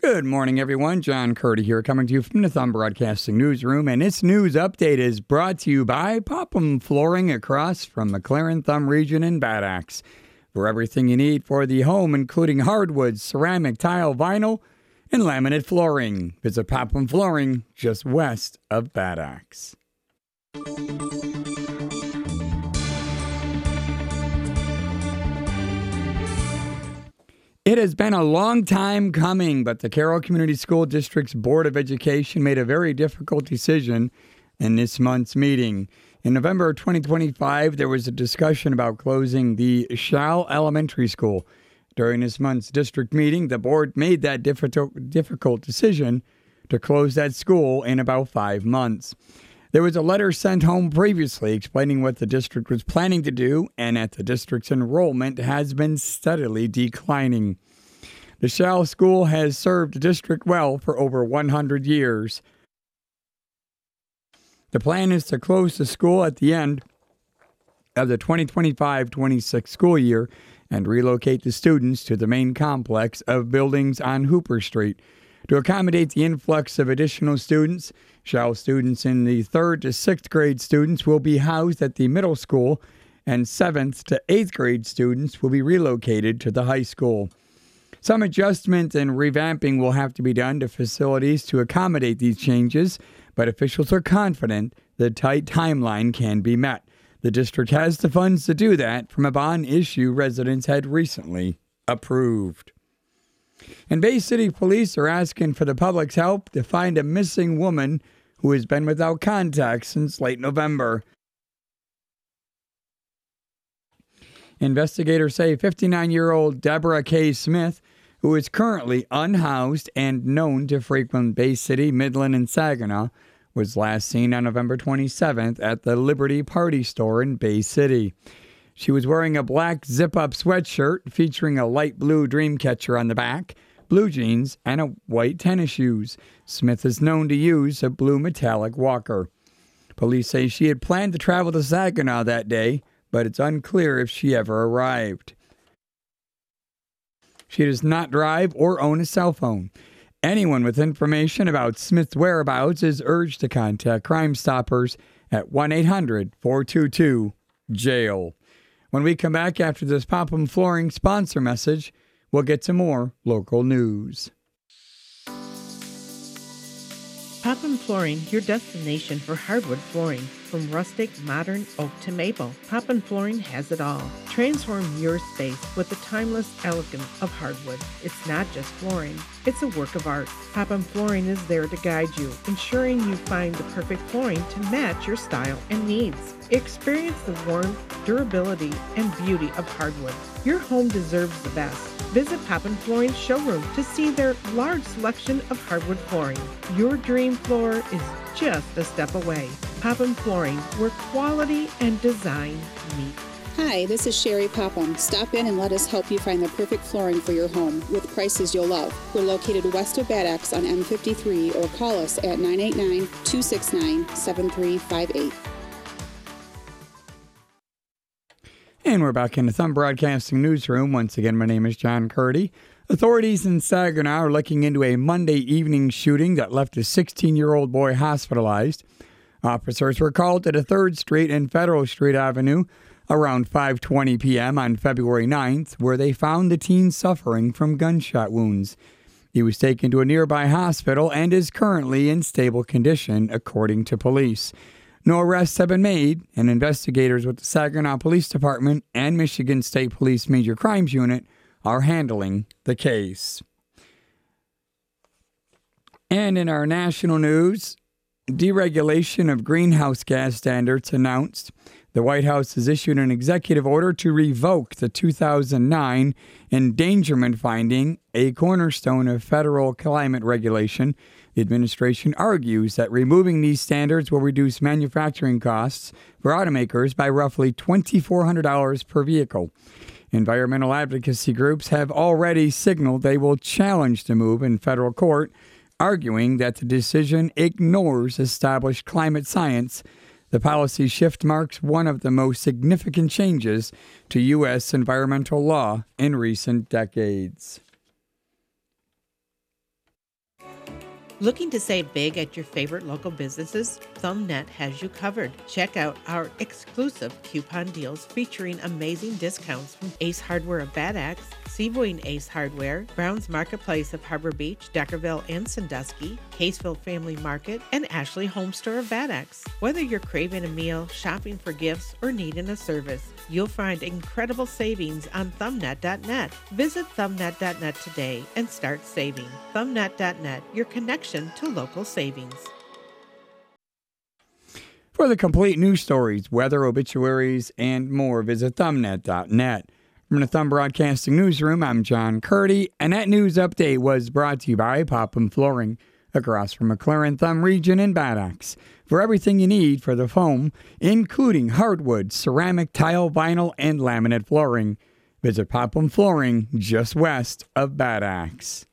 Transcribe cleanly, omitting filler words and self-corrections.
Good morning, everyone. John Curdy here, coming to you from the Thumb Broadcasting Newsroom. And this news update is brought to you by Popham Flooring across from McLaren Thumb Region in Bad Axe. For everything you need for the home, including hardwood, ceramic, tile, vinyl, and laminate flooring. Visit Popham Flooring just west of Bad Axe. It has been a long time coming, but the Carroll Community School District's Board of Education made a very difficult decision in this month's meeting. In November 2025, there was a discussion about closing the Shell Elementary School. During this month's district meeting, the board made that difficult decision to close that school in about 5 months. There was a letter sent home previously explaining what the district was planning to do, and that the district's enrollment has been steadily declining. The Shell School has served the district well for over 100 years. The plan is to close the school at the end of the 2025-26 school year and relocate the students to the main complex of buildings on Hooper Street. To accommodate the influx of additional students, Shell students in the 3rd to 6th grade students will be housed at the middle school, and 7th to 8th grade students will be relocated to the high school. Some adjustment and revamping will have to be done to facilities to accommodate these changes, but officials are confident the tight timeline can be met. The district has the funds to do that from a bond issue residents had recently approved. And Bay City Police are asking for the public's help to find a missing woman who has been without contact since late November. Investigators say 59-year-old Deborah K. Smith, who is currently unhoused and known to frequent Bay City, Midland, and Saginaw, was last seen on November 27th at the Liberty Party store in Bay City. She was wearing a black zip-up sweatshirt featuring a light blue Dreamcatcher on the back, blue jeans, and a white tennis shoes. Smith is known to use a blue metallic walker. Police say she had planned to travel to Saginaw that day, but it's unclear if she ever arrived. She does not drive or own a cell phone. Anyone with information about Smith's whereabouts is urged to contact Crime Stoppers at 1-800-422-JAIL. When we come back after this Popham Flooring sponsor message, we'll get to more local news. Popham Flooring, your destination for hardwood flooring. From rustic, modern, oak to maple, Popham Flooring has it all. Transform your space with the timeless elegance of hardwood. It's not just flooring, it's a work of art. Popham Flooring is there to guide you, ensuring you find the perfect flooring to match your style and needs. Experience the warmth, durability, and beauty of hardwood. Your home deserves the best. Visit Popham Flooring's showroom to see their large selection of hardwood flooring. Your dream floor is just a step away. Popham Flooring, where quality and design meet. Hi, this is Sherry Popham. Stop in and let us help you find the perfect flooring for your home with prices you'll love. We're located west of Bad Axe on M53 or call us at 989-269-7358. And we're back in the Thumb Broadcasting Newsroom. Once again, my name is John Curdy. Authorities in Saginaw are looking into a Monday evening shooting that left a 16-year-old boy hospitalized. Officers were called to the 3rd Street and Federal Street Avenue around 5:20 p.m. on February 9th, where they found the teen suffering from gunshot wounds. He was taken to a nearby hospital and is currently in stable condition, according to police. No arrests have been made, and investigators with the Saginaw Police Department and Michigan State Police Major Crimes Unit are handling the case. And in our national news, deregulation of greenhouse gas standards announced. The White House has issued an executive order to revoke the 2009 endangerment finding, a cornerstone of federal climate regulation. The administration argues that removing these standards will reduce manufacturing costs for automakers by roughly $2,400 per vehicle. Environmental advocacy groups have already signaled they will challenge the move in federal court, arguing that the decision ignores established climate science. The policy shift marks one of the most significant changes to U.S. environmental law in recent decades. Looking to save big at your favorite local businesses? ThumbNet has you covered. Check out our exclusive coupon deals featuring amazing discounts from Ace Hardware of Bad Axe, Seaboyne Ace Hardware, Brown's Marketplace of Harbor Beach, Deckerville and Sandusky, Caseville Family Market, and Ashley Home Store of Bad Axe. Whether you're craving a meal, shopping for gifts, or needing a service, you'll find incredible savings on thumbnet.net. Visit thumbnet.net today and start saving. Thumbnet.net, your connection to local savings. For the complete news stories, weather, obituaries, and more, visit thumbnet.net. From the Thumb Broadcasting Newsroom, I'm John Curdy, and that news update was brought to you by Popham Flooring, across from McLaren Thumb Region in Bad Axe. For everything you need for the home, including hardwood, ceramic, tile, vinyl, and laminate flooring, visit Popham Flooring just west of Bad Axe.